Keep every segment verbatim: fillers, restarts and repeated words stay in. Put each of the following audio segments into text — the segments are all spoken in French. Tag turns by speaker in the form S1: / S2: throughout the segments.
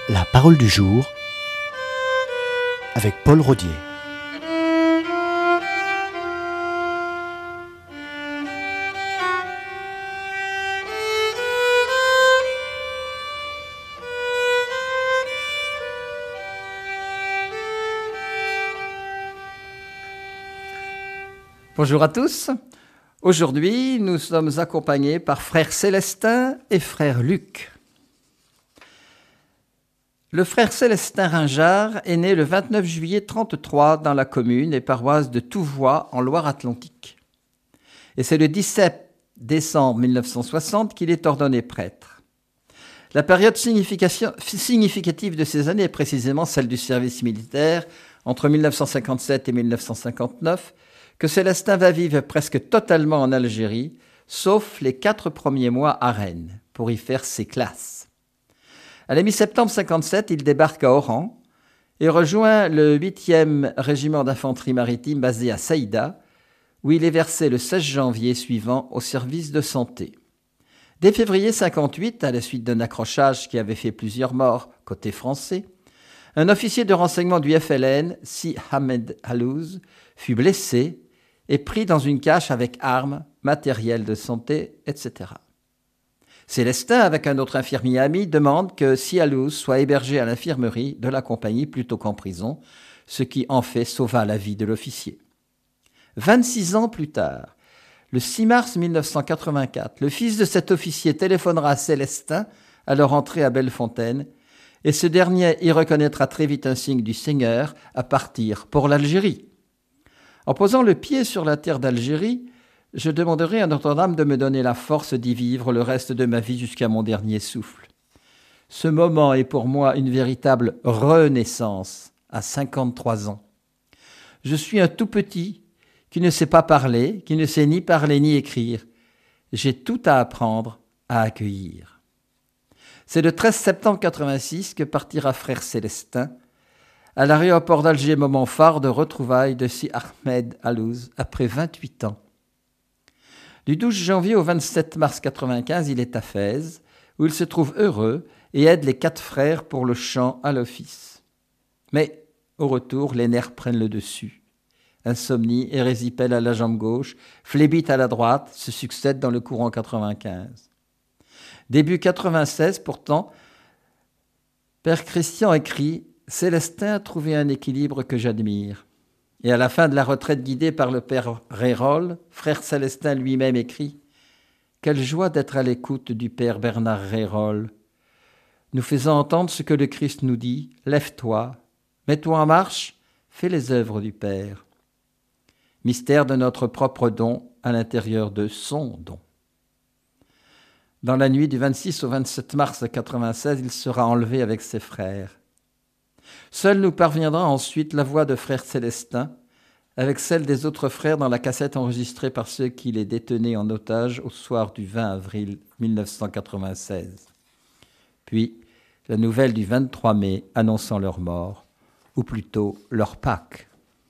S1: La parole du jour avec Paul Rodier.
S2: Bonjour à tous. Aujourd'hui, nous sommes accompagnés par frère Célestin et frère Luc. Le frère Célestin Ringard est né le vingt-neuf juillet trente-trois dans la commune et paroisse de Touvois en Loire-Atlantique. Et c'est le dix-sept décembre mille neuf cent soixante qu'il est ordonné prêtre. La période significative de ces années est précisément celle du service militaire entre mille neuf cent cinquante-sept et mille neuf cent cinquante-neuf, que Célestin va vivre presque totalement en Algérie, sauf les quatre premiers mois à Rennes, pour y faire ses classes. À la mi-septembre cinquante-sept, il débarque à Oran et rejoint le huitième régiment d'infanterie maritime basé à Saïda, où il est versé le seize janvier suivant au service de santé. Dès février cinquante-huit, à la suite d'un accrochage qui avait fait plusieurs morts côté français, un officier de renseignement du F L N, Si Ahmed Halouz, fut blessé et pris dans une cache avec armes, matériel de santé, et cetera. Célestin, avec un autre infirmier ami, demande que Si Halouz soit hébergé à l'infirmerie de la compagnie plutôt qu'en prison, ce qui en fait sauva la vie de l'officier. vingt-six ans plus tard, le six mars mille neuf cent quatre-vingt-quatre, le fils de cet officier téléphonera à Célestin à leur entrée à Bellefontaine, et ce dernier y reconnaîtra très vite un signe du Seigneur à partir pour l'Algérie. En posant le pied sur la terre d'Algérie, je demanderai à Notre-Dame de me donner la force d'y vivre le reste de ma vie jusqu'à mon dernier souffle. Ce moment est pour moi une véritable renaissance à cinquante-trois ans. Je suis un tout petit qui ne sait pas parler, qui ne sait ni parler ni écrire. J'ai tout à apprendre, à accueillir. C'est le treize septembre quatre-vingt-six que partira frère Célestin à l'aéroport d'Alger, moment phare de retrouvailles de Si Ahmed Halouz après vingt-huit ans. Du douze janvier au vingt-sept mars quatre-vingt-quinze, il est à Fès, où il se trouve heureux et aide les quatre frères pour le chant à l'office. Mais, au retour, les nerfs prennent le dessus. Insomnie, érésipèle à la jambe gauche, phlébite à la droite, se succèdent dans le courant quatre-vingt-quinze. Début quatre-vingt-seize, pourtant, Père Christian écrit « Célestin a trouvé un équilibre que j'admire ». Et à la fin de la retraite guidée par le père Rérol, frère Célestin lui-même écrit « Quelle joie d'être à l'écoute du père Bernard Rérol, nous faisant entendre ce que le Christ nous dit, lève-toi, mets-toi en marche, fais les œuvres du Père. Mystère de notre propre don à l'intérieur de son don. » Dans la nuit du vingt-six au vingt-sept mars quatre-vingt-seize, il sera enlevé avec ses frères. Seule nous parviendra ensuite la voix de frère Célestin, avec celle des autres frères dans la cassette enregistrée par ceux qui les détenaient en otage au soir du vingt avril mille neuf cent quatre-vingt-seize. Puis, la nouvelle du vingt-trois mai annonçant leur mort, ou plutôt leur Pâques.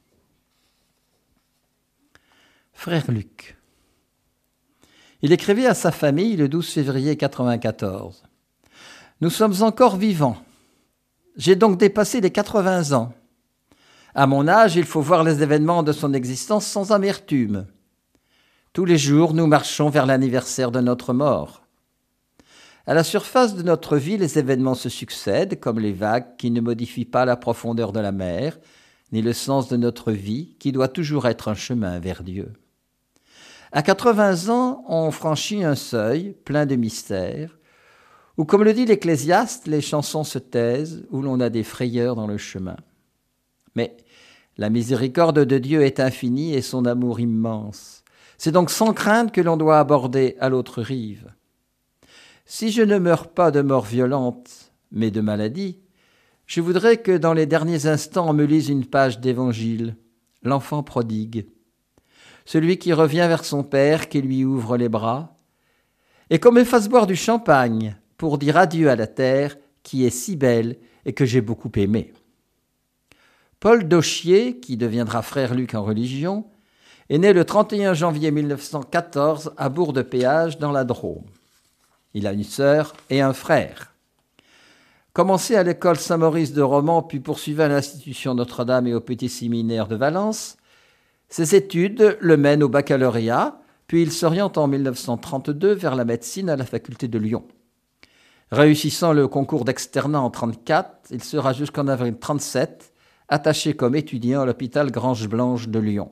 S2: Frère Luc. Il écrivait à sa famille le douze février quatre-vingt-quatorze. « Nous sommes encore vivants. J'ai donc dépassé les quatre-vingts ans. À mon âge, il faut voir les événements de son existence sans amertume. Tous les jours, nous marchons vers l'anniversaire de notre mort. À la surface de notre vie, les événements se succèdent, comme les vagues qui ne modifient pas la profondeur de la mer, ni le sens de notre vie, qui doit toujours être un chemin vers Dieu. À quatre-vingts ans, on franchit un seuil plein de mystères, où, comme le dit l'Ecclésiaste, les chansons se taisent, où l'on a des frayeurs dans le chemin. Mais la miséricorde de Dieu est infinie et son amour immense. C'est donc sans crainte que l'on doit aborder à l'autre rive. Si je ne meurs pas de mort violente, mais de maladie, je voudrais que dans les derniers instants on me lise une page d'Évangile, l'enfant prodigue, celui qui revient vers son père, qui lui ouvre les bras, et qu'on me fasse boire du champagne, pour dire adieu à la terre qui est si belle et que j'ai beaucoup aimée. Paul Dauchier, qui deviendra frère Luc en religion, est né le trente et un janvier mille neuf cent quatorze à Bourg-de-Péage dans la Drôme. Il a une sœur et un frère. Commencé à l'école Saint-Maurice de Romans, puis poursuivi à l'institution Notre-Dame et au Petit Séminaire de Valence, ses études le mènent au baccalauréat, puis il s'oriente en mille neuf cent trente-deux vers la médecine à la faculté de Lyon. Réussissant le concours d'externat en mille neuf cent trente-quatre, il sera jusqu'en avril mille neuf cent trente-sept attaché comme étudiant à l'hôpital Grange-Blanche de Lyon.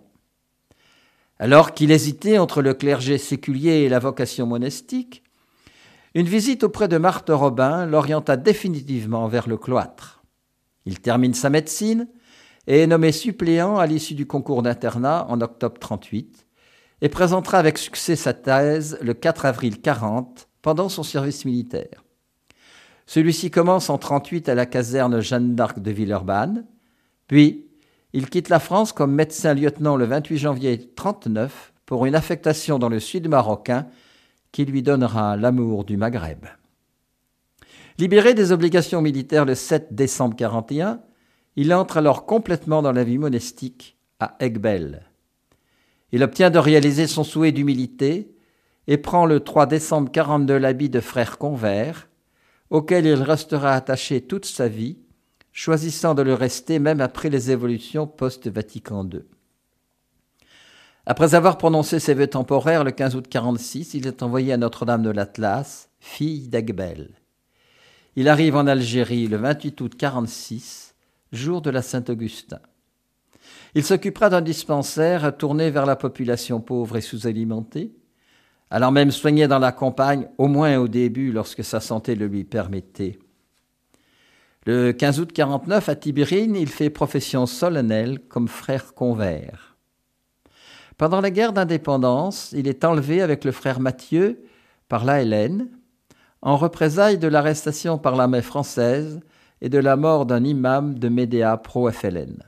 S2: Alors qu'il hésitait entre le clergé séculier et la vocation monastique, une visite auprès de Marthe Robin l'orienta définitivement vers le cloître. Il termine sa médecine et est nommé suppléant à l'issue du concours d'internat en octobre mille neuf cent trente-huit et présentera avec succès sa thèse le quatre avril mille neuf cent quarante pendant son service militaire. Celui-ci commence en mille neuf cent trente-huit à la caserne Jeanne d'Arc de Villeurbanne, puis il quitte la France comme médecin-lieutenant le vingt-huit janvier mille neuf cent trente-neuf pour une affectation dans le sud marocain qui lui donnera l'amour du Maghreb. Libéré des obligations militaires le sept décembre mille neuf cent quarante et un, il entre alors complètement dans la vie monastique à Aiguebelle. Il obtient de réaliser son souhait d'humilité et prend le trois décembre mille neuf cent quarante-deux l'habit de frère convers, auquel il restera attaché toute sa vie, choisissant de le rester même après les évolutions post-Vatican deux. Après avoir prononcé ses vœux temporaires le quinze août mille neuf cent quarante-six, il est envoyé à Notre-Dame de l'Atlas, fille d'Aiguebelle. Il arrive en Algérie le vingt-huit août mille neuf cent quarante-six, jour de la Saint-Augustin. Il s'occupera d'un dispensaire tourné vers la population pauvre et sous-alimentée, allant même soigner dans la campagne, au moins au début, lorsque sa santé le lui permettait. Le quinze août mille neuf cent quarante-neuf, à Tibérine, il fait profession solennelle comme frère convers. Pendant la guerre d'indépendance, il est enlevé avec le frère Mathieu par l'A L N, en représailles de l'arrestation par l'armée française et de la mort d'un imam de Médéa pro-F L N.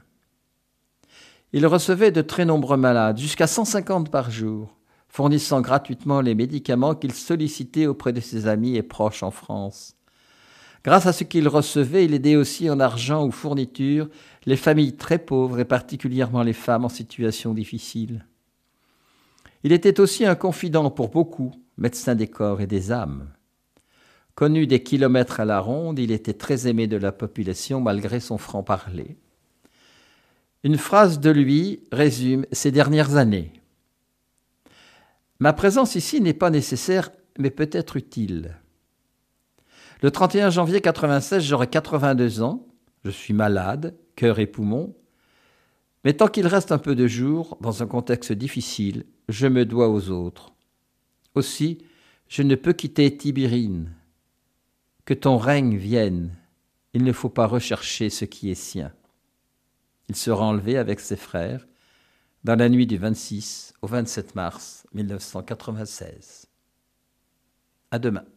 S2: Il recevait de très nombreux malades, jusqu'à cent cinquante par jour, fournissant gratuitement les médicaments qu'il sollicitait auprès de ses amis et proches en France. Grâce à ce qu'il recevait, il aidait aussi en argent ou fourniture les familles très pauvres et particulièrement les femmes en situation difficile. Il était aussi un confident pour beaucoup, médecin des corps et des âmes. Connu des kilomètres à la ronde, il était très aimé de la population malgré son franc-parler. Une phrase de lui résume ses dernières années. « Ma présence ici n'est pas nécessaire, mais peut-être utile. Le trente et un janvier mille neuf cent quatre-vingt-seize, j'aurai quatre-vingt-deux ans, je suis malade, cœur et poumons, mais tant qu'il reste un peu de jours, dans un contexte difficile, je me dois aux autres. Aussi, je ne peux quitter Tibérine. Que ton règne vienne, il ne faut pas rechercher ce qui est sien. » Il sera enlevé avec ses frères dans la nuit du vingt-six au vingt-sept mars mille neuf cent quatre-vingt-seize. À demain.